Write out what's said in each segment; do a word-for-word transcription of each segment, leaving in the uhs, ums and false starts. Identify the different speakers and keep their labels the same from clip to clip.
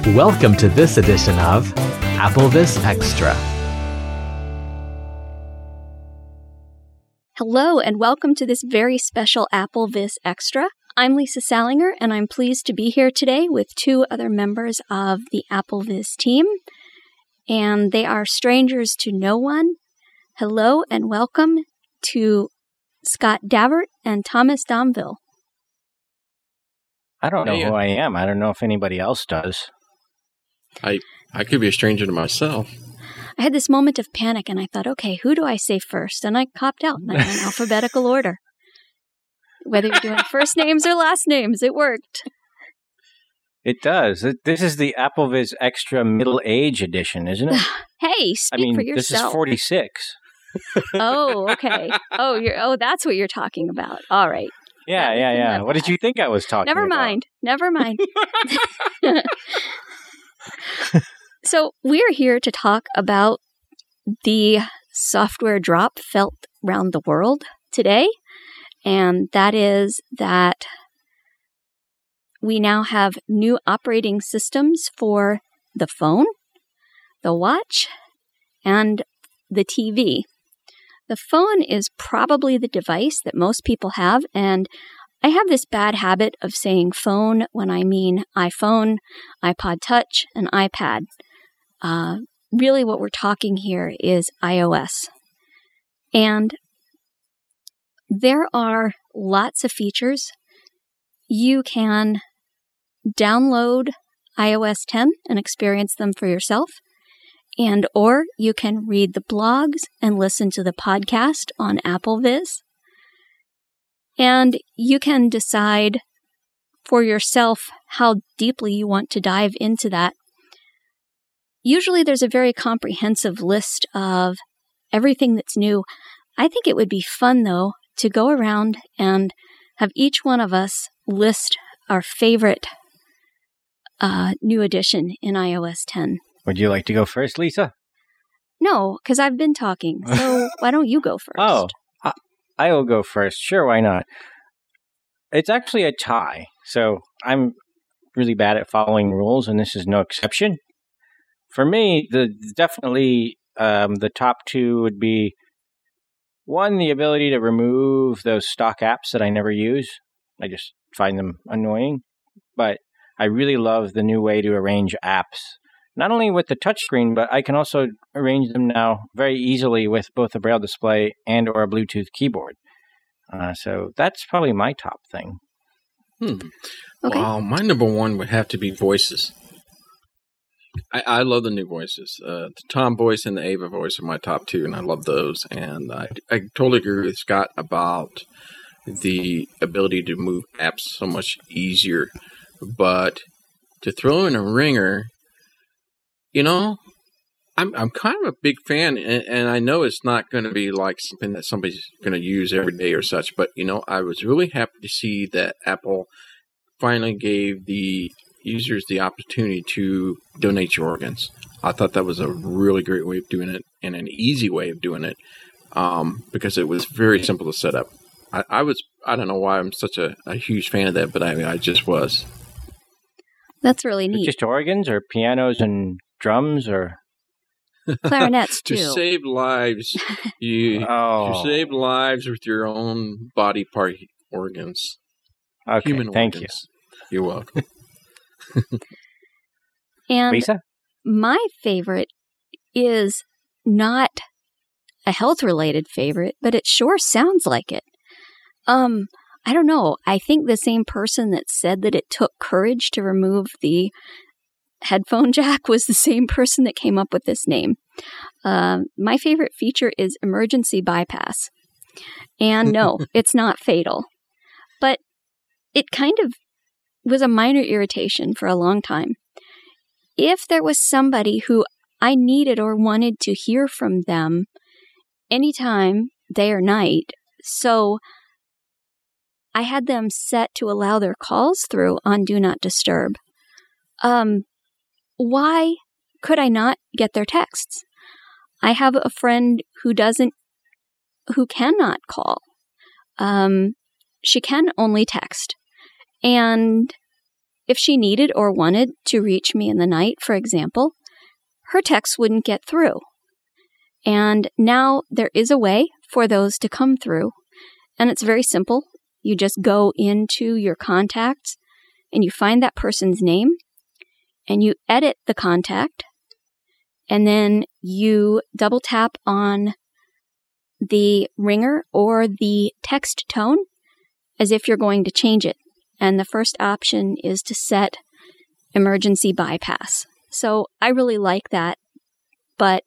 Speaker 1: Welcome to this edition of AppleVis Extra.
Speaker 2: Hello, and welcome to this very special AppleVis Extra. I'm Lisa Salinger, and I'm pleased to be here today with two other members of the AppleVis team, and they are strangers to no one. Hello, and welcome to Scott Davert and Thomas Domville.
Speaker 3: I don't know
Speaker 4: Yeah.
Speaker 3: who I am. I don't know if anybody else does.
Speaker 4: I I could be a stranger to myself.
Speaker 2: I had this moment of panic, and I thought, okay, who do I say first? And I copped out, and I went in alphabetical order. Whether you're doing first names or last names, it worked.
Speaker 3: It does. It- This is the AppleVis Extra Middle Age Edition, isn't it?
Speaker 2: Hey, speak
Speaker 3: I mean,
Speaker 2: for
Speaker 3: this is
Speaker 2: yourself.
Speaker 3: forty-six.
Speaker 2: Oh, okay. Oh, you're. Oh, that's what you're talking about. All right.
Speaker 3: Yeah,
Speaker 2: Yeah, we
Speaker 3: yeah,
Speaker 2: can
Speaker 3: yeah.
Speaker 2: live
Speaker 3: What did
Speaker 2: that.
Speaker 3: you think I was talking
Speaker 2: Never
Speaker 3: about?
Speaker 2: mind. Never mind. So we're here to talk about the software drop felt around the world today, and that is that we now have new operating systems for the phone, the watch, and the T V. The phone is probably the device that most people have, and I have this bad habit of saying phone when I mean iPhone, iPod Touch, and iPad. Uh, really what we're talking here is iOS. And there are lots of features. You can download i O S ten and experience them for yourself, and or you can read the blogs and listen to the podcast on AppleVis. And you can decide for yourself how deeply you want to dive into that. Usually there's a very comprehensive list of everything that's new. I think it would be fun, though, to go around and have each one of us list our favorite uh, new addition in i O S ten.
Speaker 3: Would you like to go first, Lisa?
Speaker 2: No, because I've been talking, so why don't you go first?
Speaker 3: Oh, I, I will go first. Sure, why not? It's actually a tie, so I'm really bad at following rules, and this is no exception. For me, the definitely um, the top two would be, one, the ability to remove those stock apps that I never use. I just find them annoying. But I really love the new way to arrange apps, not only with the touchscreen, but I can also arrange them now very easily with both a Braille display and or a Bluetooth keyboard. Uh, so that's probably my top thing.
Speaker 4: Hmm.
Speaker 2: Okay.
Speaker 4: Wow, my number one would have to be voices. I, I love the new voices. Uh, the Tom voice and the Ava voice are my top two, and I love those. And I, I totally agree with Scott about the ability to move apps so much easier. But to throw in a ringer, you know, I'm I'm kind of a big fan, and, and I know it's not going to be like something that somebody's going to use every day or such. But you know, I was really happy to see that Apple finally gave the users the opportunity to donate your organs. I thought that was a really great way of doing it and an easy way of doing it, um, because it was very simple to set up. I, I was I don't know why I'm such a, a huge fan of that, but I I just was.
Speaker 2: That's really neat.
Speaker 3: Just organs or pianos and drums or...
Speaker 2: Clarinets, too.
Speaker 4: To save lives, you
Speaker 3: Oh.
Speaker 4: to save lives with your own body part organs.
Speaker 3: Okay,
Speaker 4: Human
Speaker 3: thank
Speaker 4: organs. You're welcome.
Speaker 3: you.
Speaker 2: And
Speaker 3: Lisa?
Speaker 2: my favorite is not a health-related favorite, but it sure sounds like it. Um, I don't know. I think the same person that said that it took courage to remove the headphone jack was the same person that came up with this name. Um, my favorite feature is emergency bypass. And no, it's not fatal. But it kind of was a minor irritation for a long time. If there was somebody who I needed or wanted to hear from them anytime, day or night, so I had them set to allow their calls through on Do Not Disturb. Um, why could I not get their texts? I have a friend who doesn't, who cannot call. Um, she can only text. And if she needed or wanted to reach me in the night, for example, her texts wouldn't get through. And now there is a way for those to come through, and it's very simple. You just go into your contacts and you find that person's name and you edit the contact, and then you double tap on the ringer or the text tone as if you're going to change it. And the first option is to set emergency bypass. So I really like that, but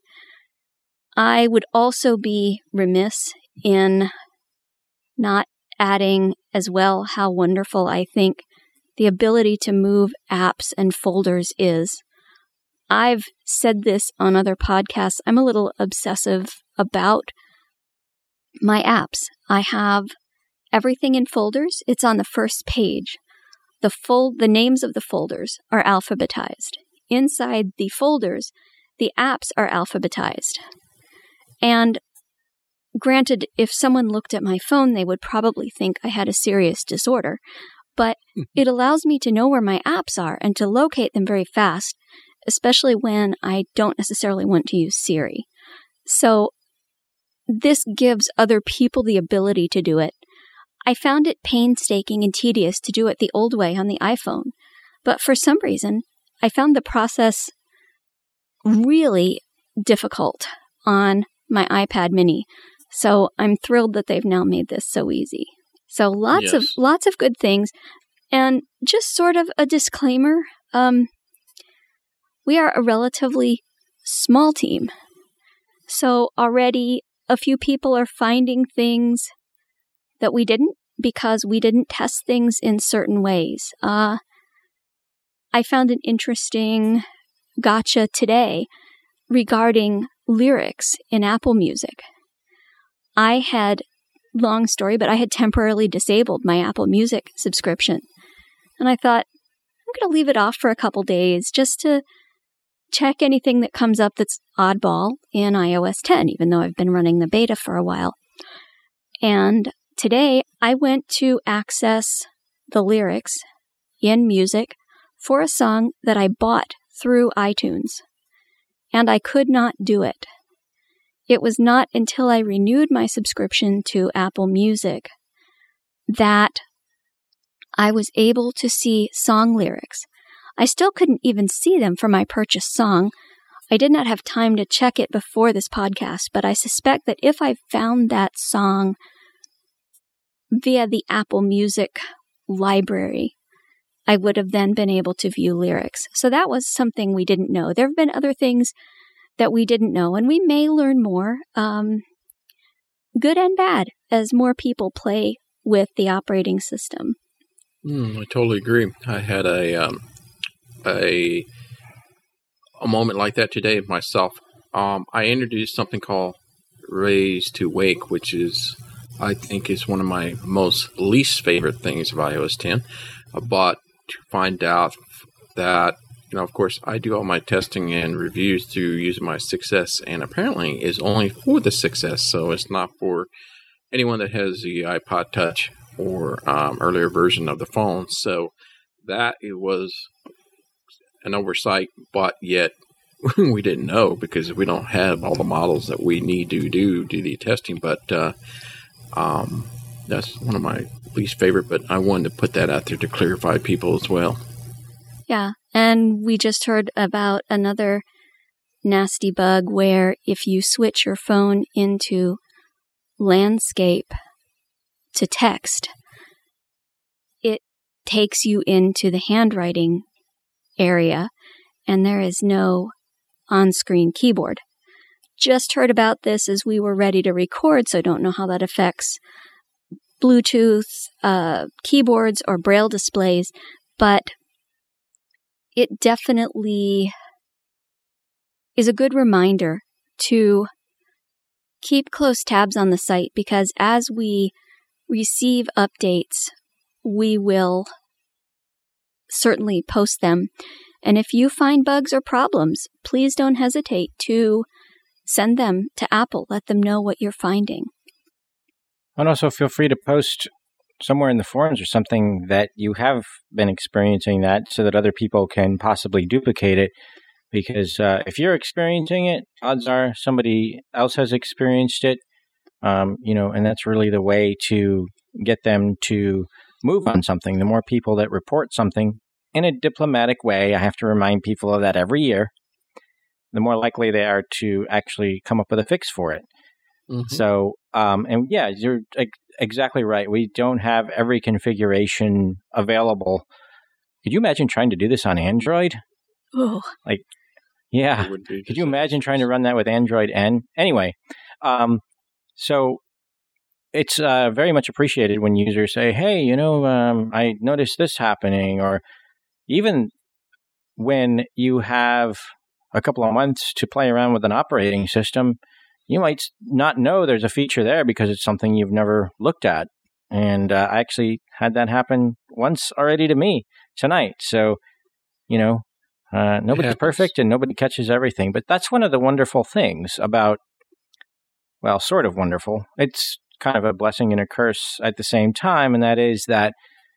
Speaker 2: I would also be remiss in not adding as well how wonderful I think the ability to move apps and folders is. I've said this on other podcasts. I'm a little obsessive about my apps. I have everything in folders. It's on the first page. The fold, the names of the folders are alphabetized. Inside the folders, the apps are alphabetized. And granted, if someone looked at my phone, they would probably think I had a serious disorder. But it allows me to know where my apps are and to locate them very fast, especially when I don't necessarily want to use Siri. So this gives other people the ability to do it. I found it painstaking and tedious to do it the old way on the iPhone. But for some reason, I found the process really difficult on my iPad mini. So I'm thrilled that they've now made this so easy. So lots yes. of lots of good things. And just sort of a disclaimer, um, we are a relatively small team. So already a few people are finding things that we didn't because we didn't test things in certain ways. Uh, I found an interesting gotcha today regarding lyrics in Apple Music. I had, long story, but I had temporarily disabled my Apple Music subscription. And I thought, I'm going to leave it off for a couple days just to check anything that comes up that's oddball in i O S ten, even though I've been running the beta for a while. And today I went to access the lyrics in music for a song that I bought through iTunes, and I could not do it. It was not until I renewed my subscription to Apple Music that I was able to see song lyrics. I still couldn't even see them for my purchased song. I did not have time to check it before this podcast, but I suspect that if I found that song via the Apple Music library, I would have then been able to view lyrics. So that was something we didn't know. There have been other things that we didn't know, and we may learn more, um, good and bad, as more people play with the operating system.
Speaker 4: Mm, I totally agree. I had a um, a a moment like that today myself. Um, I introduced something called Raise to Wake, which is, I think, is one of my most least favorite things of i O S ten. But to find out that, you know, of course, I do all my testing and reviews through using my six S, and apparently is only for the six S, so it's not for anyone that has the iPod Touch or um, earlier version of the phone. So that it was an oversight, but yet we didn't know because we don't have all the models that we need to do do the testing. But uh, um, that's one of my least favorite, but I wanted to put that out there to clarify people as well.
Speaker 2: Yeah, and we just heard about another nasty bug where if you switch your phone into landscape to text, it takes you into the handwriting area, and there is no on-screen keyboard. Just heard about this as we were ready to record, so don't know how that affects Bluetooth uh, keyboards or Braille displays, but it definitely is a good reminder to keep close tabs on the site, because as we receive updates, we will certainly post them. And if you find bugs or problems, please don't hesitate to send them to Apple. Let them know what you're finding.
Speaker 3: And also feel free to post somewhere in the forums or something that you have been experiencing that so that other people can possibly duplicate it. Because uh, if you're experiencing it, odds are somebody else has experienced it, um, you know, and that's really the way to get them to move on something. The more people that report something in a diplomatic way, I have to remind people of that every year, the more likely they are to actually come up with a fix for it. Mm-hmm. So, um, and yeah, you're ex- exactly right. We don't have every configuration available. Could you imagine trying to do this on Android?
Speaker 2: Oh.
Speaker 3: Like, yeah. Could you imagine trying to run that with Android N? Anyway, um, so it's uh, very much appreciated when users say, hey, you know, um, I noticed this happening, or even when you have a couple of months to play around with an operating system, you might not know there's a feature there because it's something you've never looked at. And uh, I actually had that happen once already to me tonight. So, you know, uh, nobody's perfect and nobody catches everything. But that's one of the wonderful things about, well, sort of wonderful. It's kind of a blessing and a curse at the same time. And that is that,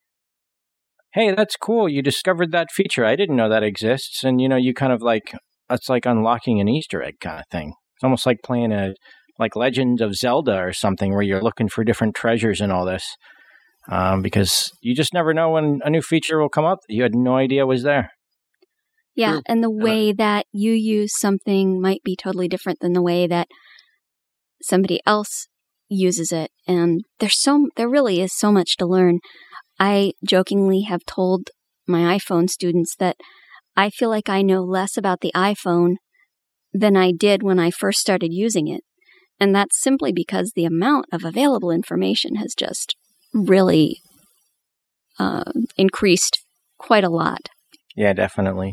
Speaker 3: hey, that's cool. You discovered that feature. I didn't know that exists. And, you know, you kind of like, it's like unlocking an Easter egg kind of thing. It's almost like playing a like Legend of Zelda or something where you're looking for different treasures and all this, um, because you just never know when a new feature will come up that you had no idea was there.
Speaker 2: Yeah,
Speaker 4: True.
Speaker 2: and the way that you use something might be totally different than the way that somebody else uses it. And there's so there really is so much to learn. I jokingly have told my iPhone students that I feel like I know less about the iPhone than I did when I first started using it. And that's simply because the amount of available information has just really uh, increased quite a lot.
Speaker 3: Yeah, definitely.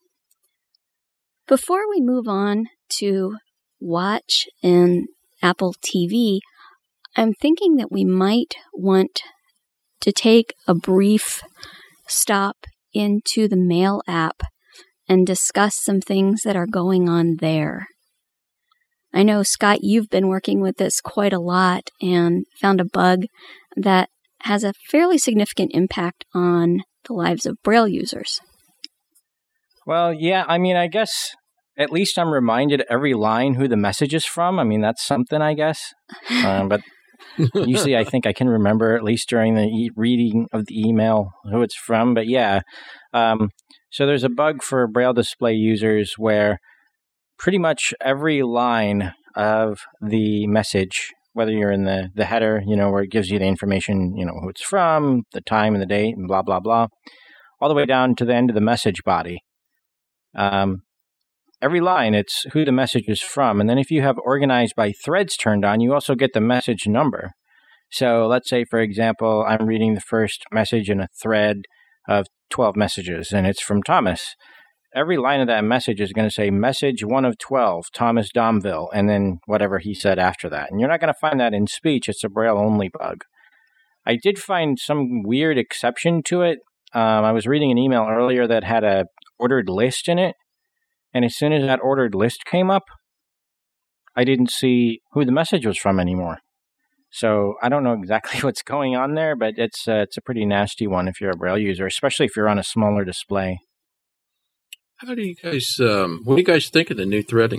Speaker 2: Before we move on to Watch and Apple T V, I'm thinking that we might want to take a brief stop into the Mail app and discuss some things that are going on there. I know, Scott, you've been working with this quite a lot and found a bug that has a fairly significant impact on the lives of Braille users.
Speaker 3: Well, yeah, I mean, I guess at least I'm reminded every line who the message is from. I mean, that's something, I guess. Um, but usually I think I can remember, at least during the e- reading of the email, who it's from. But yeah, um, so there's a bug for Braille display users where pretty much every line of the message, whether you're in the, the header, you know, where it gives you the information, you know, who it's from, the time and the date, and blah, blah, blah, all the way down to the end of the message body. Um, every line, it's who the message is from. And then if you have organized by threads turned on, you also get the message number. So let's say, for example, I'm reading the first message in a thread of twelve messages, and it's from Thomas. Every line of that message is going to say message one of twelve, Thomas Domville, and then whatever he said after that. And you're not going to find that in speech. It's a Braille-only bug. I did find some weird exception to it. Um, I was reading an email earlier that had a ordered list in it, and as soon as that ordered list came up, I didn't see who the message was from anymore. So I don't know exactly what's going on there, but it's uh, it's a pretty nasty one if you're a Braille user, especially if you're on a smaller display.
Speaker 4: How do you guys, um, what do you guys think of the new threading?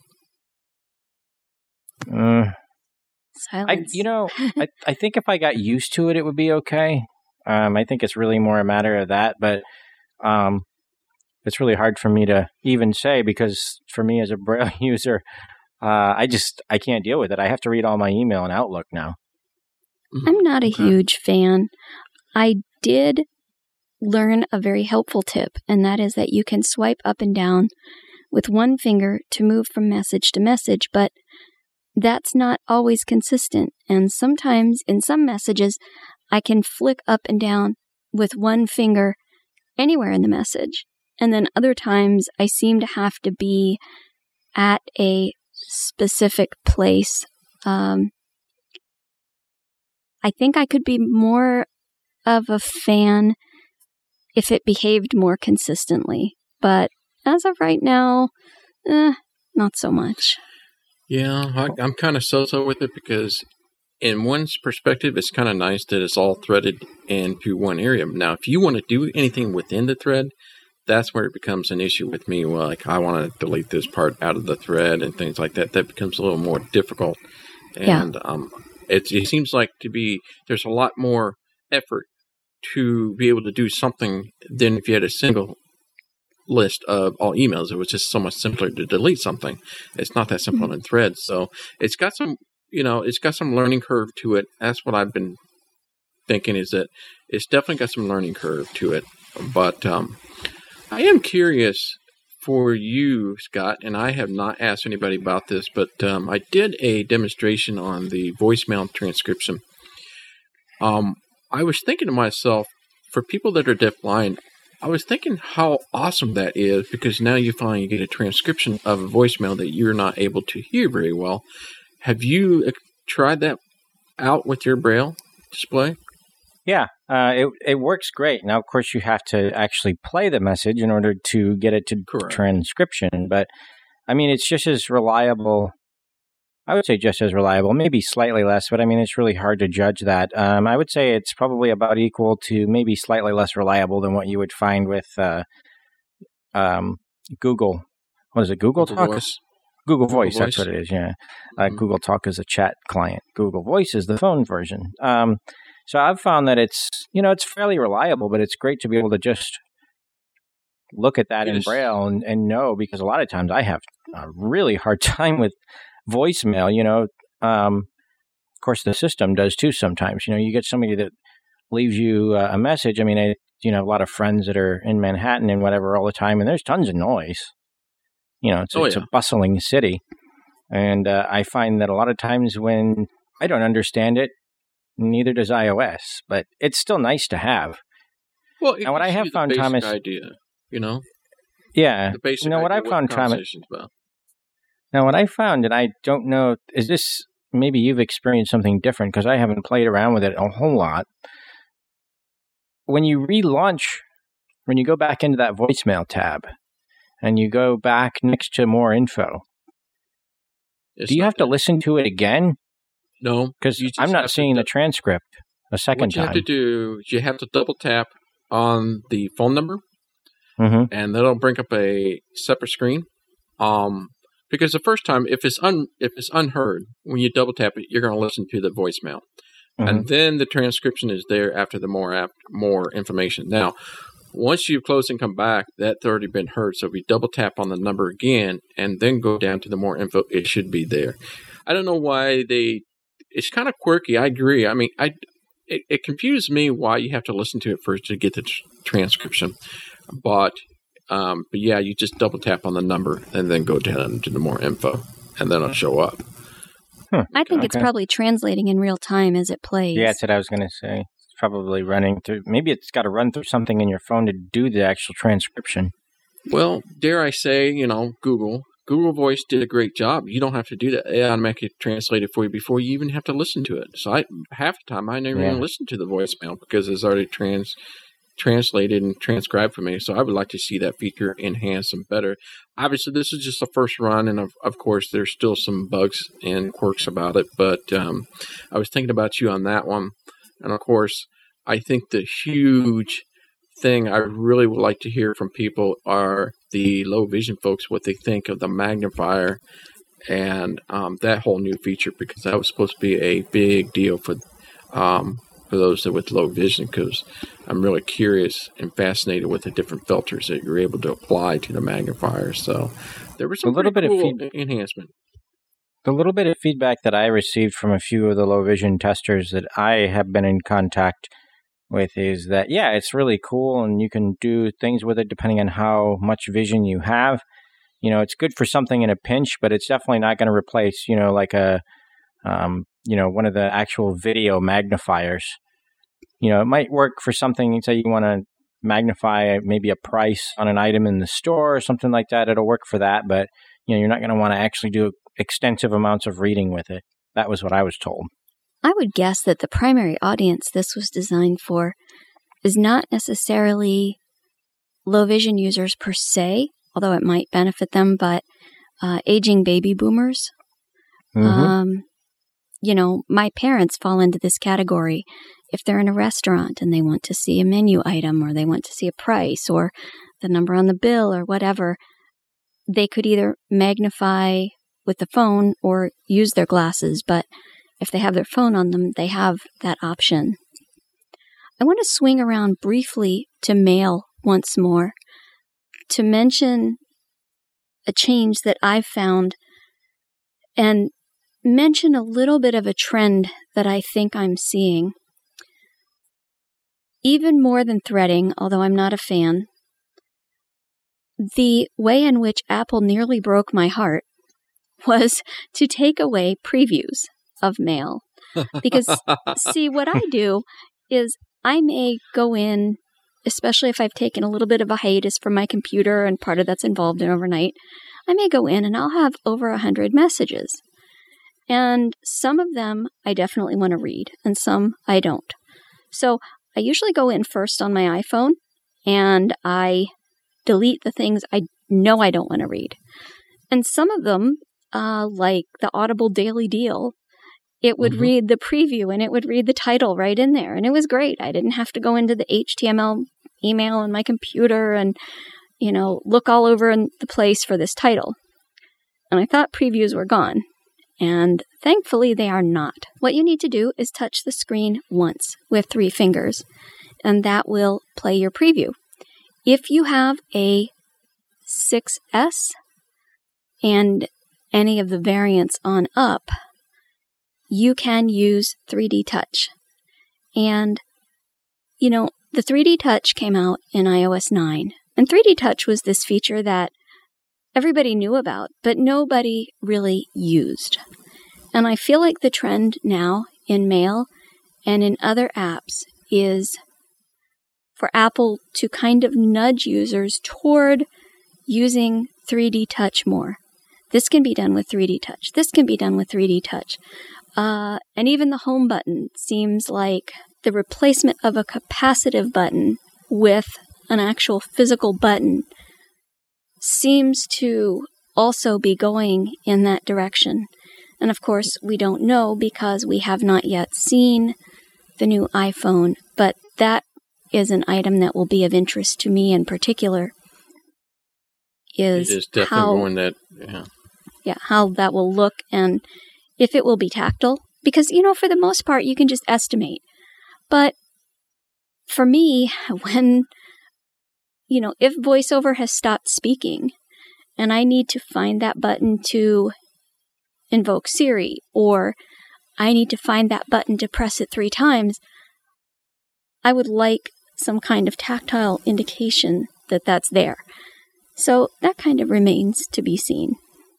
Speaker 3: Uh,
Speaker 2: Silence.
Speaker 3: I, you know, I, I think if I got used to it, it would be okay. Um, I think it's really more a matter of that, but um, it's really hard for me to even say because for me as a Braille user, uh, I just, I can't deal with it. I have to read all my email in Outlook now.
Speaker 2: I'm not a
Speaker 4: Okay.
Speaker 2: huge fan. I did learn a very helpful tip, and that is that you can swipe up and down with one finger to move from message to message, but that's not always consistent. And sometimes in some messages, I can flick up and down with one finger anywhere in the message. And then other times I seem to have to be at a specific place. Um, I think I could be more of a fan if it behaved more consistently. But as of right now, eh, not so much.
Speaker 4: Yeah, I, I'm kind of so-so with it because in one's perspective, it's kind of nice that it's all threaded into one area. Now, if you want to do anything within the thread, that's where it becomes an issue with me. Well, like I want to delete this part out of the thread and things like that. That becomes a little more difficult. And yeah. um, it, it seems like to be there's a lot more effort to be able to do something than if you had a single list of all emails. It was just so much simpler to delete something. It's not that simple mm-hmm. in threads. So it's got some, you know, it's got some learning curve to it. That's what I've been thinking, is that it's definitely got some learning curve to it. But um, I am curious for you, Scott, and I have not asked anybody about this, but um, I did a demonstration on the voicemail transcription. Um, I was thinking to myself, for people that are deafblind, I was thinking how awesome that is, because now you finally get a transcription of a voicemail that you're not able to hear very well. Have you tried that out with your Braille display?
Speaker 3: Yeah, uh, it it works great. Now, of course, you have to actually play the message in order to get it to Correct. transcription. But, I mean, it's just as reliable. I would say just as reliable, maybe slightly less, but I mean, it's really hard to judge that. Um, I would say it's probably about equal to maybe slightly less reliable than what you would find with uh, um, Google. What is it? Google, Google Talk? Voice. Google Voice, Google that's Voice. What it is, yeah. Uh, mm-hmm. Google Talk is a chat client. Google Voice is the phone version. Um, so I've found that it's, you know, it's fairly reliable, but it's great to be able to just look at that yes. in Braille and, and know, because a lot of times I have a really hard time with voicemail, you know. Um, of course, the system does too sometimes. You know, you get somebody that leaves you uh, a message. I mean, I, you know, a lot of friends that are in Manhattan and whatever all the time, and there's tons of noise. You know, it's, oh, it's yeah. a bustling city. And uh, I find that a lot of times when I don't understand it, neither does iOS, but it's still nice to have.
Speaker 4: Well,
Speaker 3: and what I have found, Thomas,
Speaker 4: idea, you know,
Speaker 3: yeah,
Speaker 4: the basic
Speaker 3: you know what I found, Thomas. Now, what I found, and I don't know, is this maybe you've experienced something different, because I haven't played around with it a whole lot. When you relaunch, when you go back into that voicemail tab, and you go back next to more info, it's do you have to listen to it again?
Speaker 4: No,
Speaker 3: because I'm not seeing the transcript a second time.
Speaker 4: What you have to do is you have to double tap on the phone number,
Speaker 3: mm-hmm.
Speaker 4: and that'll bring up a separate screen. Um, because the first time, if it's un if it's unheard, when you double tap it, you're going to listen to the voicemail, mm-hmm. and then the transcription is there after the more ap- more information. Now, once you've closed and come back, that's already been heard. So if you double tap on the number again and then go down to the more info, it should be there. I don't know why they. It's kind of quirky. I agree. I mean, I it, it confused me why you have to listen to it first to get the tr- transcription. But um, but yeah, you just double tap on the number and then go down to the more info, and then it'll show up.
Speaker 2: Huh. I think okay. it's probably translating in real time as it plays.
Speaker 3: Yeah, that's what I was going to say. It's probably running through. Maybe it's got to run through something in your phone to do the actual transcription.
Speaker 4: Well, dare I say, you know, Google. Google Voice did a great job. You don't have to do that. It automatically translate it for you before you even have to listen to it. So I, half the time I never yeah. even listen to the voicemail because it's already trans translated and transcribed for me. So I would like to see that feature enhanced and better. Obviously, this is just the first run, and of, of course, there's still some bugs and quirks about it. But um, I was thinking about you on that one. And of course, I think the huge thing I really would like to hear from people are the low vision folks, what they think of the magnifier and um, that whole new feature, because that was supposed to be a big deal for um, for those that with low vision, because I'm really curious and fascinated with the different filters that you're able to apply to the magnifier. So there was some a little bit cool of feed- enhancement.
Speaker 3: The little bit of feedback that I received from a few of the low vision testers that I have been in contact with is that, yeah, it's really cool and you can do things with it depending on how much vision you have. You know, it's good for something in a pinch, but it's definitely not going to replace, you know, like a, um, you know, one of the actual video magnifiers. You know, it might work for something, say you want to magnify maybe a price on an item in the store or something like that. It'll work for that, but, you know, you're not going to want to actually do extensive amounts of reading with it. That was what I was told.
Speaker 2: I would guess that the primary audience this was designed for is not necessarily low vision users per se, although it might benefit them, but uh, aging baby boomers.
Speaker 3: Mm-hmm.
Speaker 2: Um, you know, my parents fall into this category. If they're in a restaurant and they want to see a menu item or they want to see a price or the number on the bill or whatever, they could either magnify with the phone or use their glasses. But if they have their phone on them, they have that option. I want to swing around briefly to mail once more to mention a change that I've found and mention a little bit of a trend that I think I'm seeing. Even more than threading, although I'm not a fan, the way in which Apple nearly broke my heart was to take away previews of mail. Because, see, what I do is I may go in, especially if I've taken a little bit of a hiatus from my computer and part of that's involved in overnight, I may go in and I'll have over a hundred messages. And some of them I definitely want to read and some I don't. So I usually go in first on my iPhone and I delete the things I know I don't want to read. And some of them, uh, like the Audible Daily Deal, it would mm-hmm. read the preview and it would read the title right in there. And it was great. I didn't have to go into the H T M L email on my computer and, you know, look all over in the place for this title. And I thought previews were gone. And thankfully they are not. What you need to do is touch the screen once with three fingers, and that will play your preview. If you have a six S and any of the variants on up, you can use three D Touch. And, you know, the three D Touch came out in i O S nine, and three D Touch was this feature that everybody knew about, but nobody really used. And I feel like the trend now in Mail and in other apps is for Apple to kind of nudge users toward using three D Touch more. This can be done with three D Touch. This can be done with three D Touch. Uh, and even the home button seems like the replacement of a capacitive button with an actual physical button seems to also be going in that direction. And of course, we don't know because we have not yet seen the new iPhone, but that is an item that will be of interest to me in particular. Is
Speaker 4: it is definitely
Speaker 2: how,
Speaker 4: one that, yeah.
Speaker 2: Yeah, how that will look and if it will be tactile. Because, you know, for the most part, you can just estimate. But for me, when, you know, if VoiceOver has stopped speaking and I need to find that button to invoke Siri, or I need to find that button to press it three times, I would like some kind of tactile indication that that's there. So that kind of remains to be seen.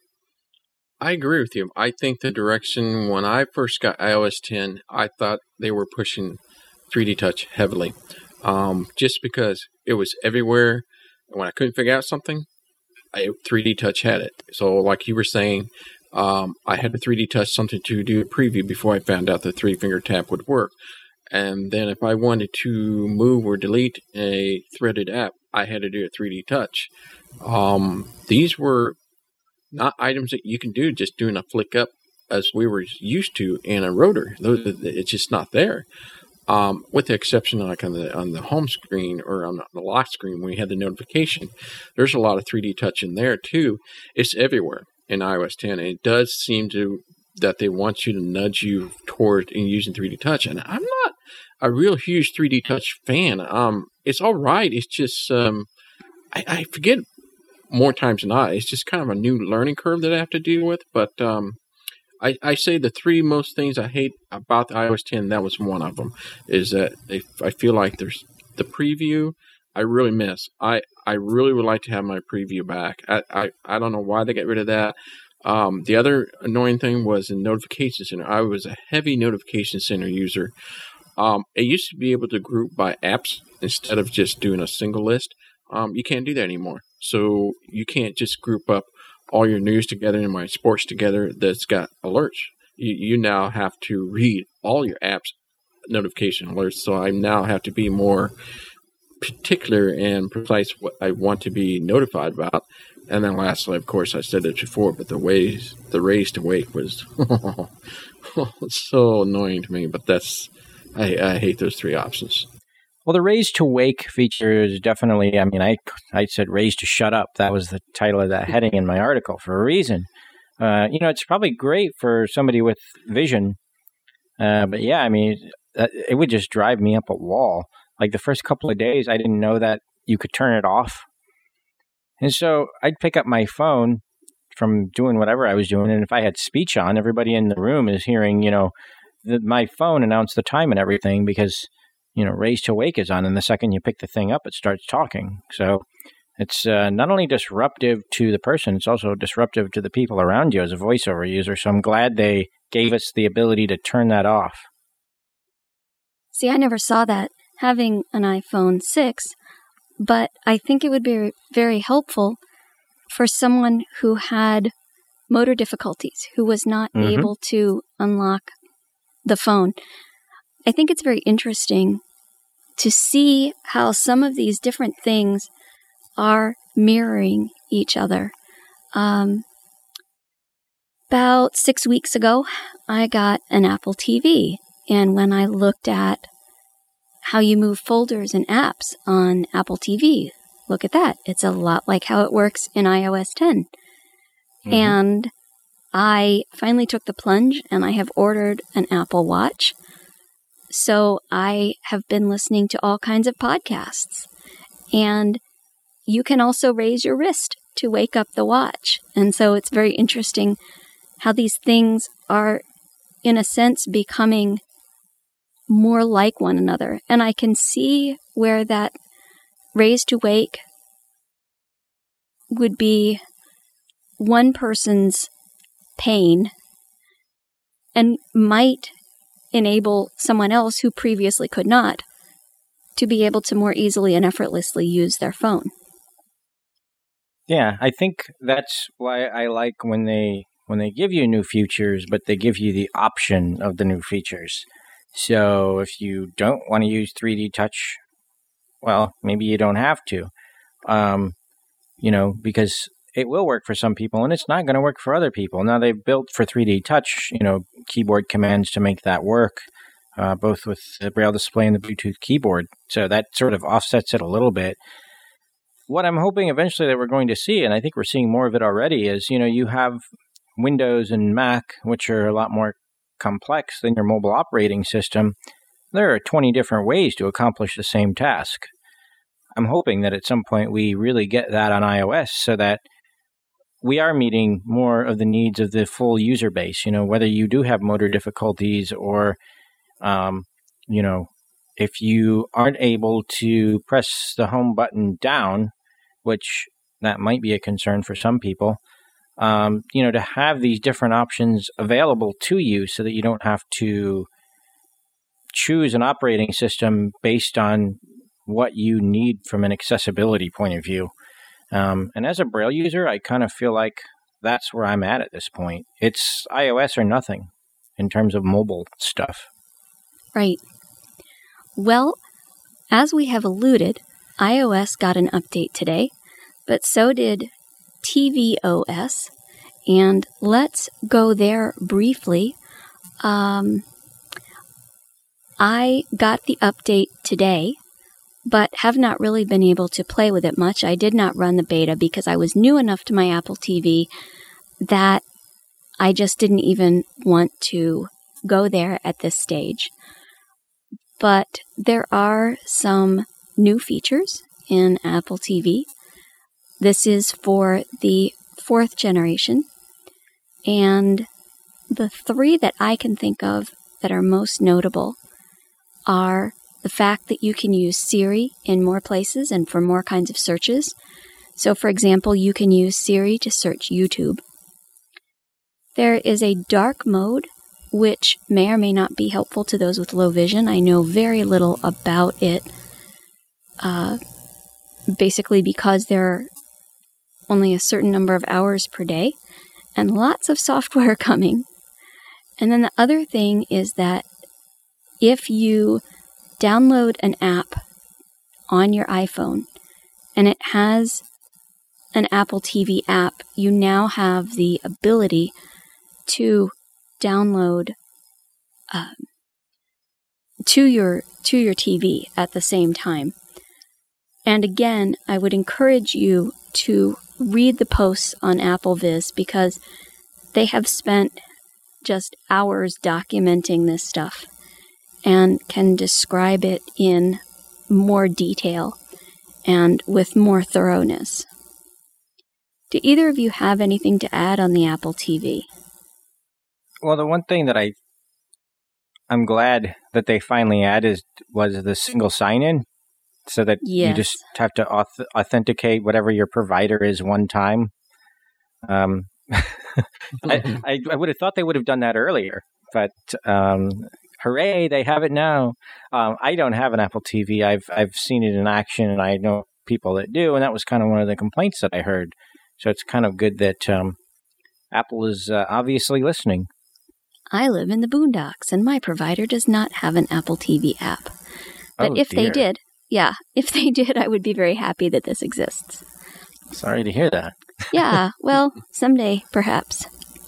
Speaker 4: I agree with you. I think the direction, when I first got i O S ten, I thought they were pushing three D Touch heavily. Um, just because it was everywhere. When I couldn't figure out something, I, three D Touch had it. So like you were saying, um, I had to three D Touch something to do a preview before I found out the three-finger tap would work. And then if I wanted to move or delete a threaded app, I had to do a three D Touch. Um, these were not items that you can do just doing a flick up as we were used to in a rotor. Those, it's just not there. Um, with the exception like on the on the home screen or on the lock screen when we had the notification. There's a lot of three D Touch in there too. It's everywhere in i O S ten, and it does seem to that they want you to nudge you toward in using three D Touch. And I'm not a real huge three D Touch fan. Um, it's all right. It's just um, I, I forget more times than not. It's just kind of a new learning curve that I have to deal with. But um, I, I say the three most things I hate about the i O S ten, that was one of them, is that they, I feel like there's the preview I really miss. I, I really would like to have my preview back. I, I, I don't know why they got rid of that. Um, the other annoying thing was in Notification Center. I was a heavy Notification Center user. Um, it used to be able to group by apps instead of just doing a single list. Um, you can't do that anymore. So you can't just group up all your news together and my sports together that's got alerts. You, you now have to read all your apps notification alerts. So I now have to be more particular and precise what I want to be notified about. And then lastly, of course, I said it before, but the ways, the raise to wake was so annoying to me. But that's, I, I hate those three options.
Speaker 3: Well, the raise to wake feature is definitely, I mean, I, I said raise to shut up. That was the title of that heading in my article for a reason. Uh, you know, it's probably great for somebody with vision. Uh, but yeah, I mean, it would just drive me up a wall. Like the first couple of days, I didn't know that you could turn it off. And so I'd pick up my phone from doing whatever I was doing. And if I had speech on, everybody in the room is hearing, you know, the, my phone announce the time and everything because, you know, raise to wake is on. And the second you pick the thing up, it starts talking. So it's uh, not only disruptive to the person, it's also disruptive to the people around you as a voiceover user. So I'm glad they gave us the ability to turn that off.
Speaker 2: See, I never saw that having an iPhone six, but I think it would be very helpful for someone who had motor difficulties, who was not mm-hmm. able to unlock the phone. I think it's very interesting to see how some of these different things are mirroring each other. Um, about six weeks ago, I got an Apple T V, and when I looked at how you move folders and apps on Apple T V, look at that. It's a lot like how it works in i O S ten. Mm-hmm. And I finally took the plunge, and I have ordered an Apple Watch. So I have been listening to all kinds of podcasts. And you can also raise your wrist to wake up the watch. And so it's very interesting how these things are, in a sense, becoming more like one another. And I can see where that raise to wake would be one person's pain and might enable someone else who previously could not to be able to more easily and effortlessly use their phone.
Speaker 3: Yeah, I think that's why I like when they when they give you new features, but they give you the option of the new features. So if you don't want to use three D Touch, well, maybe you don't have to, um, you know, because it will work for some people and it's not going to work for other people. Now, they've built for three D Touch, you know, keyboard commands to make that work, uh, both with the Braille display and the Bluetooth keyboard. So that sort of offsets it a little bit. What I'm hoping eventually that we're going to see, and I think we're seeing more of it already, is, you know, you have Windows and Mac, which are a lot more complex than your mobile operating system. There are twenty different ways to accomplish the same task. I'm hoping that at some point we really get that on iOS so that we are meeting more of the needs of the full user base. You know, whether you do have motor difficulties or, um, you know, if you aren't able to press the home button down, which that might be a concern for some people, um, you know, to have these different options available to you so that you don't have to choose an operating system based on what you need from an accessibility point of view. Um, and as a Braille user, I kind of feel like that's where I'm at at this point. It's iOS or nothing in terms of mobile stuff.
Speaker 2: Right. Well, as we have alluded, iOS got an update today, but so did tvOS. And let's go there briefly. Um, I got the update today, but have not really been able to play with it much. I did not run the beta because I was new enough to my Apple T V that I just didn't even want to go there at this stage. But there are some new features in Apple T V. This is for the fourth generation. And the three that I can think of that are most notable are the fact that you can use Siri in more places and for more kinds of searches. So, for example, you can use Siri to search YouTube. There is a dark mode, which may or may not be helpful to those with low vision. I know very little about it, uh, basically because there are only a certain number of hours per day and lots of software coming. And then the other thing is that if you download an app on your iPhone and it has an Apple T V app, you now have the ability to download uh, to your to your T V at the same time. And again, I would encourage you to read the posts on AppleVis because they have spent just hours documenting this stuff and can describe it in more detail and with more thoroughness. Do either of you have anything to add on the Apple T V?
Speaker 3: Well, the one thing that I, I'm glad that they finally added was the single sign-in, so that
Speaker 2: yes.
Speaker 3: you just have to auth- authenticate whatever your provider is one time. Um, I, I, I would have thought they would have done that earlier, but um, hooray, they have it now. Um, I don't have an Apple T V. I've I've seen it in action, and I know people that do, and that was kind of one of the complaints that I heard. So it's kind of good that um, Apple is uh, obviously listening.
Speaker 2: I live in the boondocks, and my provider does not have an Apple T V app. But
Speaker 3: oh,
Speaker 2: if
Speaker 3: dear.
Speaker 2: they did, yeah, if they did, I would be very happy that this exists.
Speaker 3: Sorry to hear that.
Speaker 2: Yeah, well, someday, perhaps.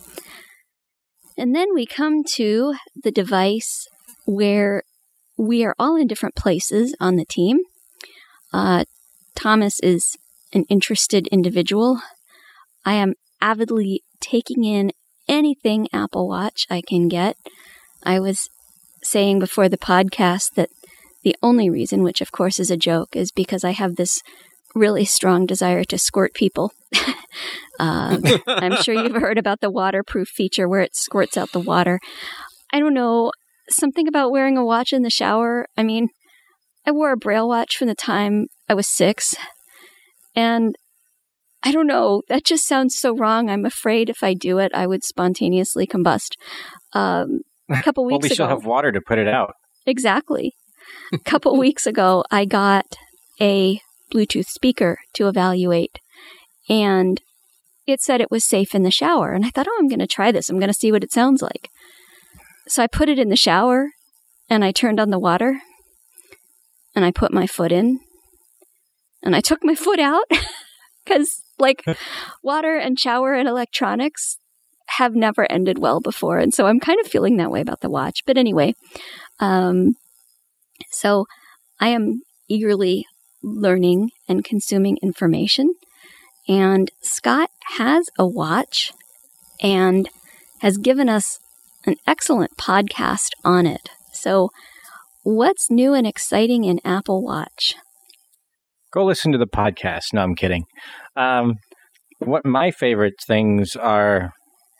Speaker 2: And then we come to the device where we are all in different places on the team. Uh, Thomas is an interested individual. I am avidly taking in anything Apple Watch I can get. I was saying before the podcast that the only reason, which of course is a joke, is because I have this really strong desire to squirt people. uh, I'm sure you've heard about the waterproof feature where it squirts out the water. I don't know, something about wearing a watch in the shower. I mean, I wore a Braille watch from the time I was six, and I don't know, that just sounds so wrong. I'm afraid if I do it, I would spontaneously combust. Um, a couple weeks
Speaker 3: well, we
Speaker 2: ago.
Speaker 3: still have water to put it out.
Speaker 2: Exactly. A couple weeks ago, I got a Bluetooth speaker to evaluate, and it said it was safe in the shower. And I thought, oh, I'm going to try this. I'm going to see what it sounds like. So I put it in the shower, and I turned on the water, and I put my foot in, and I took my foot out, because, like, water and shower and electronics have never ended well before. And so I'm kind of feeling that way about the watch. But anyway, um, so I am eagerly learning and consuming information. And Scott has a watch and has given us an excellent podcast on it. So what's new and exciting in Apple Watch?
Speaker 3: Go listen to the podcast. No, I'm kidding. Um, what my favorite things are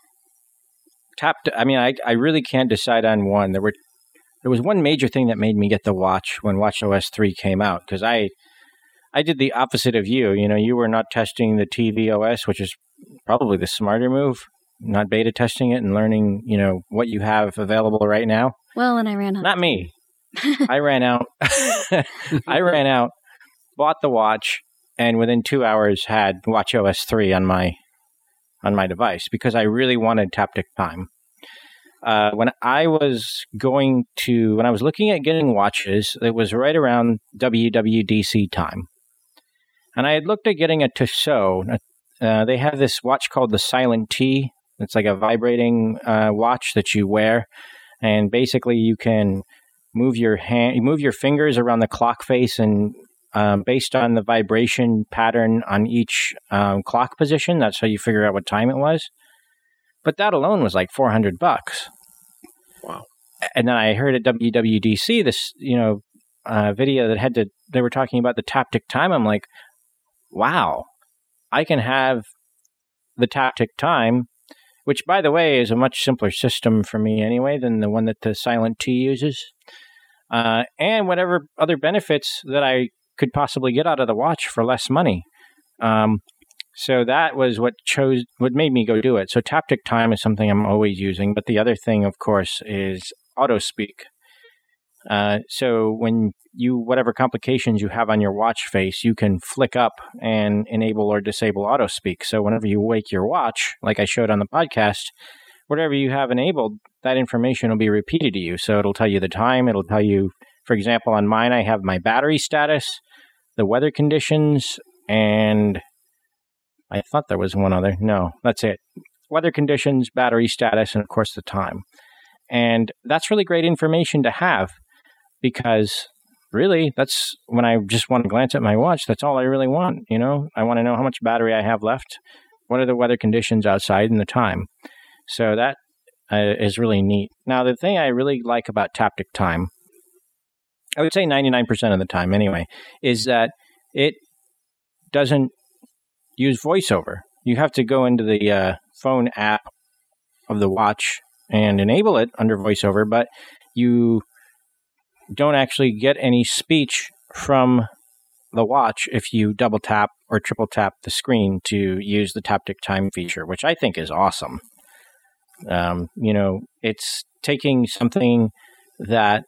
Speaker 3: tapped. I mean, I, I really can't decide on one. There were there was one major thing that made me get the watch when watchOS three came out, because I I did the opposite of you. You know, you were not testing the T V O S, which is probably the smarter move, not beta testing it and learning, you know, what you have available right now.
Speaker 2: Well, and I ran out.
Speaker 3: Not me. I ran out. I ran out. Bought the watch, and within two hours had watchOS three on my on my device because I really wanted Taptic Time. Uh, when I was going to, when I was looking at getting watches, it was right around W W D C time, and I had looked at getting a Tissot. Uh, they have this watch called the Silent T. It's like a vibrating uh, watch that you wear, and basically you can move your hand, you move your fingers around the clock face and. Um, based on the vibration pattern on each um, clock position, that's how you figure out what time it was. But that alone was like four hundred bucks.
Speaker 4: Wow!
Speaker 3: And then I heard at W W D C this, you know, uh, video that had to. They were talking about the Taptic Time. I'm like, wow, I can have the Taptic Time, which, by the way, is a much simpler system for me anyway than the one that the Silent T uses, uh, and whatever other benefits that I could possibly get out of the watch for less money. Um, so that was what chose, what made me go do it. So Taptic Time is something I'm always using. But the other thing, of course, is AutoSpeak. Uh, so when you, whatever complications you have on your watch face, you can flick up and enable or disable AutoSpeak. So whenever you wake your watch, like I showed on the podcast, whatever you have enabled, that information will be repeated to you. So it'll tell you the time. It'll tell you, for example, on mine, I have my battery status. the weather conditions, and I thought there was one other. No, that's it. Weather conditions, battery status, and of course the time. And that's really great information to have because really that's when I just want to glance at my watch. That's all I really want. You know, I want to know how much battery I have left. What are the weather conditions outside and the time? So that uh, is really neat. Now, the thing I really like about Taptic Time, I would say ninety-nine percent of the time anyway, is that it doesn't use voiceover. You have to go into the uh, phone app of the watch and enable it under voiceover, but you don't actually get any speech from the watch if you double tap or triple tap the screen to use the Taptic Time feature, which I think is awesome. Um, you know, it's taking something that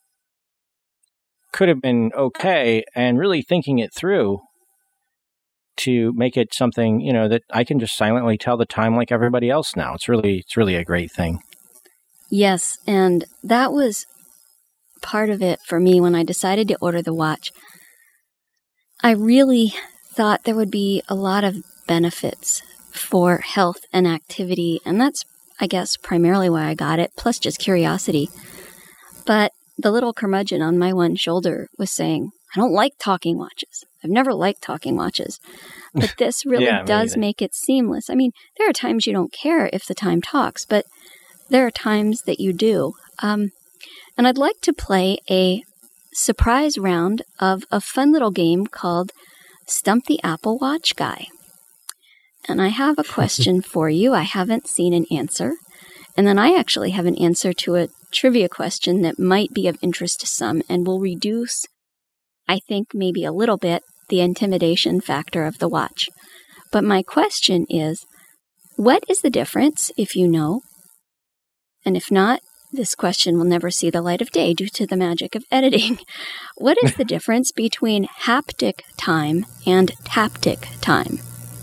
Speaker 3: could have been okay and really thinking it through to make it something, you know, that I can just silently tell the time like everybody else now. It's really, it's really a great thing.
Speaker 2: Yes, and that was part of it for me when I decided to order the watch. I really thought there would be a lot of benefits for health and activity, and that's, I guess, primarily why I got it, plus just curiosity. But the little curmudgeon on my one shoulder was saying, I don't like talking watches. I've never liked talking watches. But this really yeah, does make it seamless. I mean, there are times you don't care if the time talks, but there are times that you do. Um, and I'd like to play a surprise round of a fun little game called Stump the Apple Watch Guy. And I have a question for you. I haven't seen an answer. And then I actually have an answer to a trivia question that might be of interest to some and will reduce, I think, maybe a little bit, the intimidation factor of the watch. But my question is, what is the difference, if you know? And if not, this question will never see the light of day due to the magic of editing. What is the difference between haptic time and taptic time?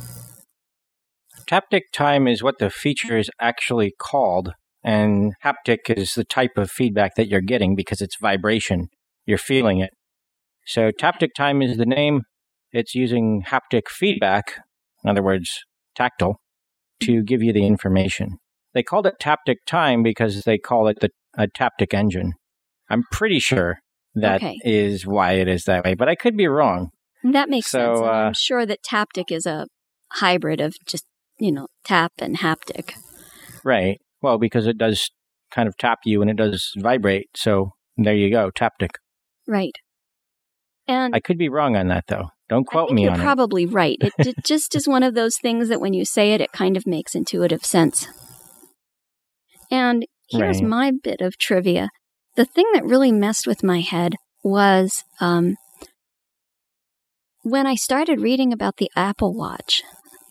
Speaker 3: Taptic time is what the feature is actually called, and haptic is the type of feedback that you're getting because it's vibration. You're feeling it. So Taptic Time is the name. It's using haptic feedback, in other words, tactile, to give you the information. They called it Taptic Time because they call it the a Taptic engine. I'm pretty sure that okay. is why it is that way, but I could be wrong.
Speaker 2: That makes
Speaker 3: so,
Speaker 2: sense.
Speaker 3: Uh,
Speaker 2: I'm sure that Taptic is a hybrid of just, you know, tap and haptic.
Speaker 3: Right. Well, because it does kind of tap you and it does vibrate. So there you go, Taptic.
Speaker 2: Right. And
Speaker 3: I could be wrong on that, though. Don't quote me on it.
Speaker 2: You're probably right. It, it just is one of those things that when you say it, it kind of makes intuitive sense. And here's right. my bit of trivia. The thing that really messed with my head was um, when I started reading about the Apple Watch.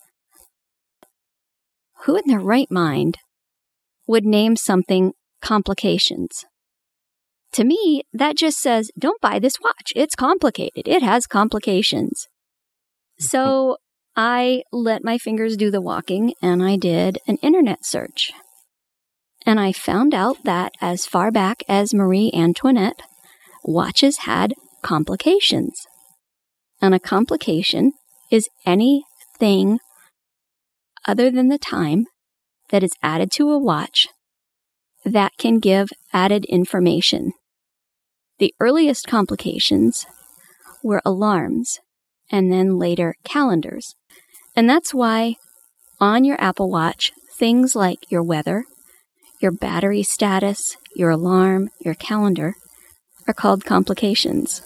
Speaker 2: Who in their right mind would name something complications? To me, that just says, don't buy this watch. It's complicated. It has complications. So I let my fingers do the walking, and I did an internet search. And I found out that as far back as Marie Antoinette, watches had complications. And a complication is anything other than the time that is added to a watch that can give added information. The earliest complications were alarms and then later calendars. And that's why on your Apple Watch, things like your weather, your battery status, your alarm, your calendar are called complications.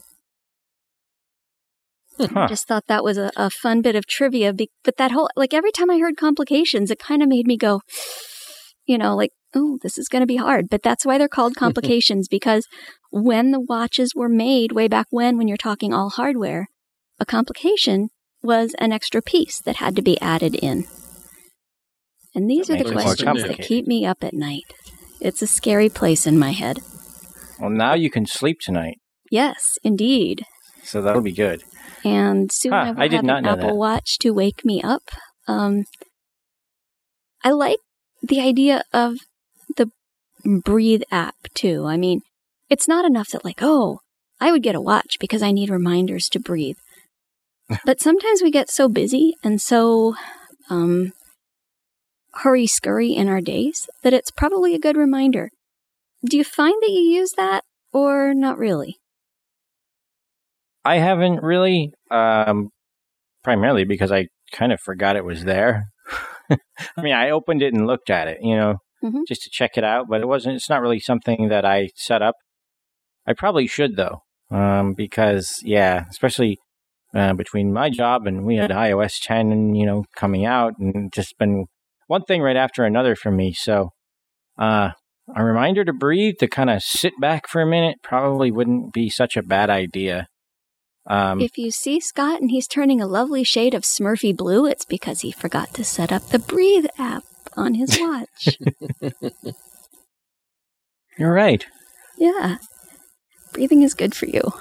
Speaker 2: Huh. I just thought that was a, a fun bit of trivia. Be- but that whole, like every time I heard complications, it kind of made me go, you know, like, oh, this is going to be hard. But that's why they're called complications, because when the watches were made way back when, when you're talking all hardware, a complication was an extra piece that had to be added in. And these that are the questions that keep me up at night. It's a scary place in my head.
Speaker 3: Well, now you can sleep tonight.
Speaker 2: Yes, indeed.
Speaker 3: So that'll be good.
Speaker 2: And soon huh, I will I have an Apple that. Watch to wake me up. Um, I like the idea of the Breathe app, too. I mean, it's not enough that like, oh, I would get a watch because I need reminders to breathe. But sometimes we get so busy and so um, hurry-scurry in our days that it's probably a good reminder. Do you find that you use that or not really?
Speaker 3: I haven't really, um, primarily because I kind of forgot it was there. I mean, I opened it and looked at it, you know, mm-hmm. just to check it out, but it wasn't, it's not really something that I set up. I probably should, though, um, because, yeah, especially uh, between my job and we had i O S ten, you know, coming out, and just been one thing right after another for me. So uh, a reminder to breathe, to kind of sit back for a minute, probably wouldn't be such a bad idea. Um,
Speaker 2: if you see Scott and he's turning a lovely shade of Smurfy blue, it's because he forgot to set up the Breathe app on his watch.
Speaker 3: You're right.
Speaker 2: Yeah. Breathing is good for you.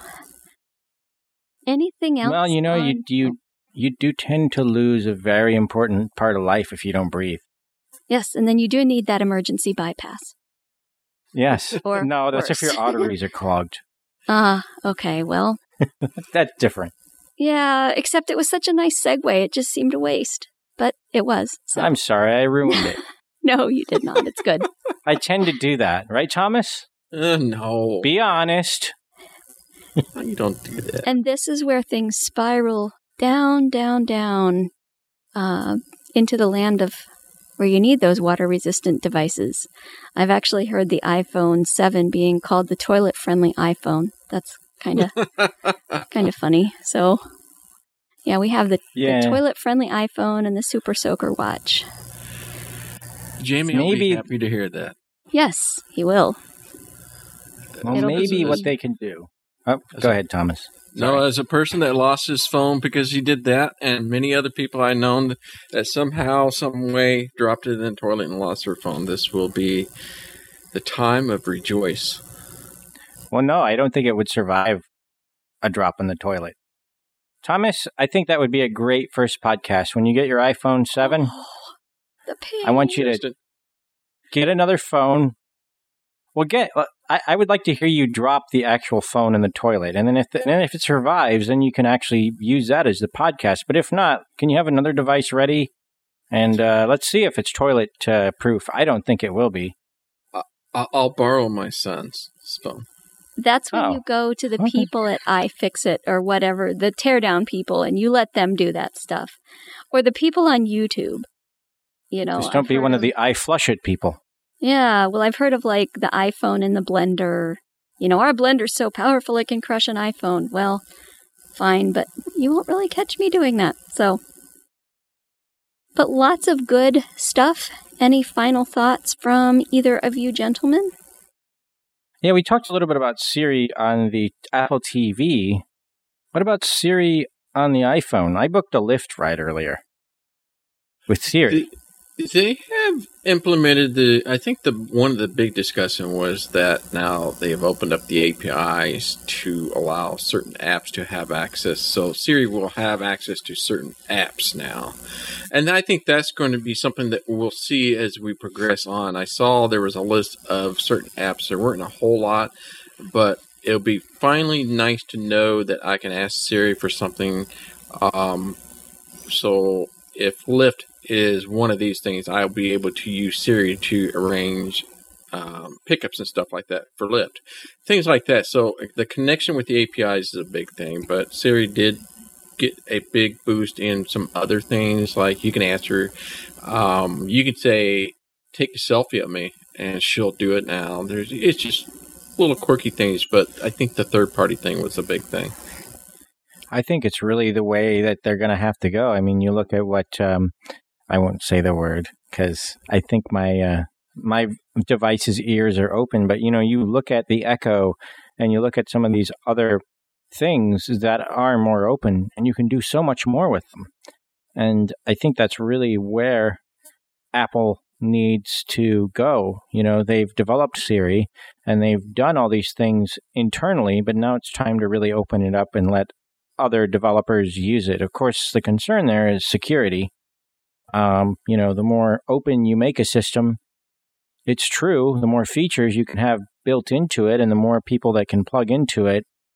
Speaker 2: Anything else?
Speaker 3: Well, you know,
Speaker 2: on...
Speaker 3: you you you do tend to lose a very important part of life if you don't breathe.
Speaker 2: Yes, and then you do need that emergency bypass.
Speaker 3: Yes.
Speaker 2: Or
Speaker 3: no, that's
Speaker 2: worse.
Speaker 3: if your arteries are clogged.
Speaker 2: Ah, uh, okay, well.
Speaker 3: That's different.
Speaker 2: Yeah, except it was such a nice segue, it just seemed a waste. But it was. So.
Speaker 3: I'm sorry, I ruined it.
Speaker 2: No, you did not. It's good.
Speaker 3: I tend to do that, right, Thomas?
Speaker 4: Uh, no.
Speaker 3: Be honest.
Speaker 4: You don't do that.
Speaker 2: And this is where things spiral down, down, down uh, into the land of where you need those water-resistant devices. I've actually heard the iPhone seven being called the toilet-friendly iPhone. That's kind of kind of funny. So, yeah, we have the, yeah. the toilet-friendly iPhone and the Super Soaker watch.
Speaker 4: Jamie will maybe, be happy to hear that.
Speaker 2: Yes, he will.
Speaker 3: Well, It'll maybe what they can do. Oh, go ahead, Thomas.
Speaker 4: Sorry. No, as a person that lost his phone because he did that, and many other people I known that somehow, some way, dropped it in the toilet and lost their phone, this will be the time of rejoice.
Speaker 3: Well, no, I don't think it would survive a drop in the toilet. Thomas, I think that would be a great first podcast. When you get your iPhone seven,
Speaker 2: oh, the pain.
Speaker 3: I want you to get another phone. Well, get. I, I would like to hear you drop the actual phone in the toilet, and then if the, and then if it survives, then you can actually use that as the podcast. But if not, can you have another device ready? And uh, let's see if it's toilet uh, proof. I don't think it will be.
Speaker 4: Uh, I'll borrow my son's phone.
Speaker 2: That's when
Speaker 3: oh.
Speaker 2: you go to the
Speaker 3: okay.
Speaker 2: people at iFixit or whatever, the teardown people, and you let them do that stuff, or the people on YouTube. You know,
Speaker 3: just don't
Speaker 2: I've
Speaker 3: be one of,
Speaker 2: of
Speaker 3: the iFlush-it people.
Speaker 2: Yeah, well, I've heard of, like, the iPhone and the blender. You know, our blender's so powerful it can crush an iPhone. Well, fine, but you won't really catch me doing that, so. But lots of good stuff. Any final thoughts from either of you gentlemen?
Speaker 3: Yeah, we talked a little bit about Siri on the Apple T V. What about Siri on the iPhone? I booked a Lyft ride earlier with Siri.
Speaker 4: The- They have implemented the, I think the one of the big discussion was that now they have opened up the A P Is to allow certain apps to have access. So Siri will have access to certain apps now. And I think that's going to be something that we'll see as we progress on. I saw there was a list of certain apps. There weren't a whole lot, but it'll be finally nice to know that I can ask Siri for something. Um, so if Lyft is one of these things, I'll be able to use Siri to arrange um, pickups and stuff like that for Lyft. Things like that. So the connection with the A P Is is a big thing, but Siri did get a big boost in some other things. Like you can ask her, um, you can say, take a selfie of me, and she'll do it now. There's, it's just little quirky things, but I think the third party thing was a big thing.
Speaker 3: I think it's really the way that they're going to have to go. I mean, you look at what, um, I won't say the word because I think my uh, my device's ears are open. But, you know, you look at the Echo and you look at some of these other things that are more open and you can do so much more with them. And I think that's really where Apple needs to go. You know, they've developed Siri and they've done all these things internally, but now it's time to really open it up and let other developers use it. Of course, the concern there is security. Um, you know, the more open you make a system, it's true, the more features you can have built into it and the more people that can plug into it,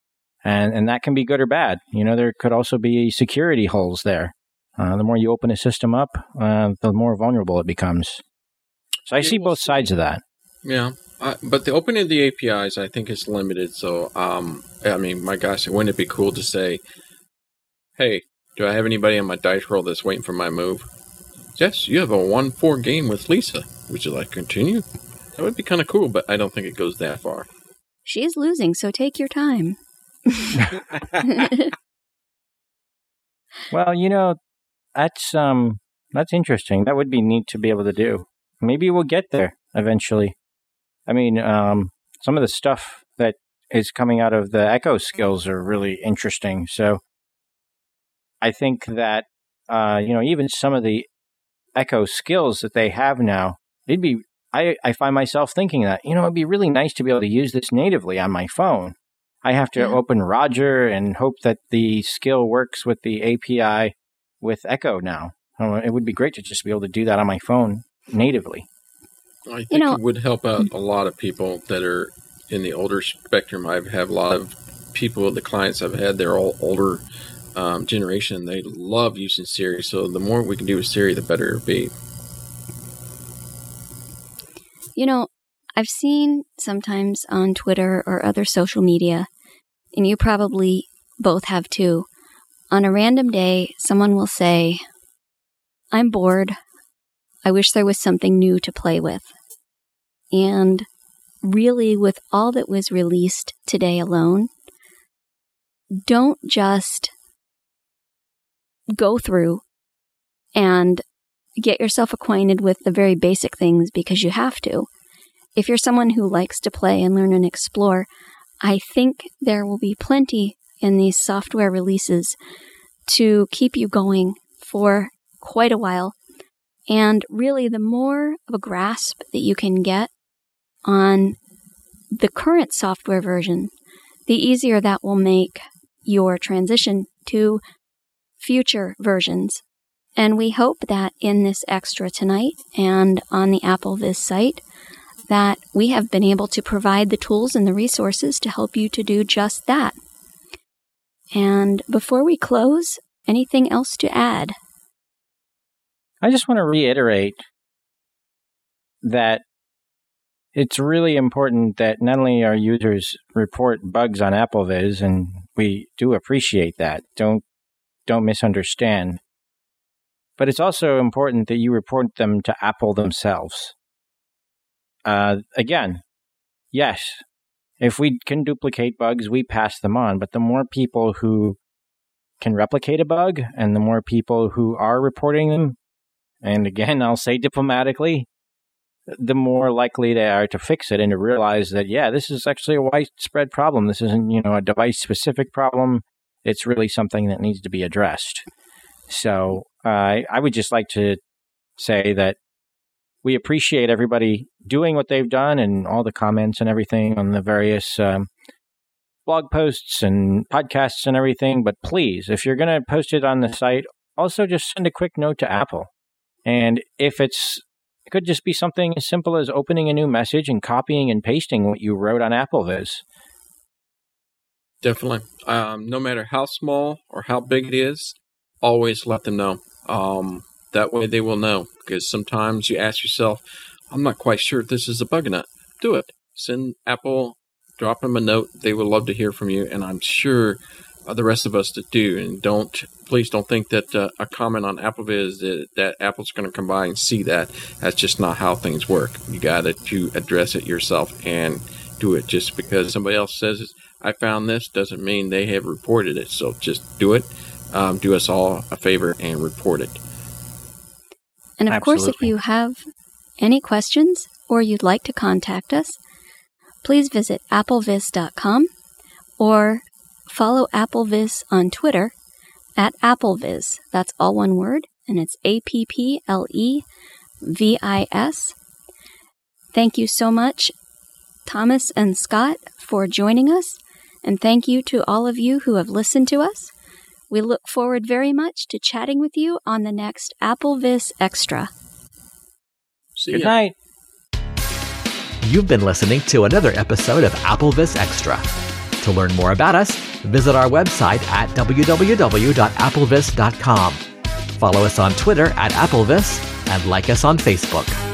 Speaker 3: And and that can be good or bad. You know, there could also be security holes there. Uh, the more you open a system up, uh, the more vulnerable it becomes. So I see both sides of that.
Speaker 4: Yeah, uh, but the opening of the A P Is, I think, is limited. So, um, I mean, my gosh, wouldn't it be cool to say, hey, do I have anybody on my dice roll that's waiting for my move? Yes, you have a one four game with Lisa. Would you like to continue? That would be kind of cool, but I don't think it goes that far.
Speaker 2: She's losing, so take your time.
Speaker 3: Well, you know, that's um, that's interesting. That would be neat to be able to do. Maybe we'll get there eventually. I mean, um, some of the stuff that is coming out of the Echo skills are really interesting. So I think that, uh, you know, even some of the Echo skills that they have now, it'd be, I, I find myself thinking that, you know, it'd be really nice to be able to use this natively on my phone. I have to yeah. open Roger and hope that the skill works with the A P I with Echo now. Oh, it would be great to just be able to do that on my phone natively.
Speaker 4: I think
Speaker 2: you know,
Speaker 4: it would help out a lot of people that are in the older spectrum. I have a lot of people, the clients I've had, they're all older um, generation. They love using Siri. So the more we can do with Siri, the better it'll be.
Speaker 2: You know, I've seen sometimes on Twitter or other social media, and you probably both have too, on a random day, someone will say, I'm bored. I wish there was something new to play with. And really, with all that was released today alone, don't just go through and get yourself acquainted with the very basic things because you have to. If you're someone who likes to play and learn and explore, I think there will be plenty in these software releases to keep you going for quite a while. And really, the more of a grasp that you can get on the current software version, the easier that will make your transition to future versions. And we hope that in this extra tonight and on the AppleVis site, that we have been able to provide the tools and the resources to help you to do just that. And before we close, anything else to add?
Speaker 3: I just want to reiterate that it's really important that not only our users report bugs on AppleVis, and we do appreciate that, don't don't misunderstand, but it's also important that you report them to Apple themselves. Uh, again, yes, if we can duplicate bugs, we pass them on, but the more people who can replicate a bug and the more people who are reporting them, and again, I'll say diplomatically, the more likely they are to fix it and to realize that, yeah, this is actually a widespread problem. This isn't, you know, a device-specific problem. It's really something that needs to be addressed. So uh, I would just like to say that we appreciate everybody doing what they've done and all the comments and everything on the various um, blog posts and podcasts and everything. But please, if you're going to post it on the site, also just send a quick note to Apple. And if it's, it could just be something as simple as opening a new message and copying and pasting what you wrote on AppleVis.
Speaker 4: Definitely. Um, no matter how small or how big it is, always let them know. Um, that way they will know. Because sometimes you ask yourself, I'm not quite sure if this is a bug or not. Do it. Send Apple, drop them a note. They would love to hear from you. And I'm sure uh, the rest of us that do. And don't, please don't think that uh, a comment on AppleVis that, that Apple's going to come by and see that. That's just not how things work. You got to address it yourself and do it. Just because somebody else says it, I found this, doesn't mean they have reported it. So just do it. Um, do us all a favor and report it.
Speaker 2: And of
Speaker 3: Absolutely.
Speaker 2: course, if you have any questions or you'd like to contact us, please visit applevis dot com or follow AppleVis on Twitter at AppleVis. That's all one word, and it's A P P L E V I S. Thank you so much, Thomas and Scott, for joining us, and thank you to all of you who have listened to us. We look forward very much to chatting with you on the next AppleVis Extra.
Speaker 4: See
Speaker 3: Good
Speaker 4: ya.
Speaker 3: night.
Speaker 1: You've been listening to another episode of AppleVis Extra. To learn more about us, visit our website at w w w dot applevis dot com. Follow us on Twitter at Applevis and like us on Facebook.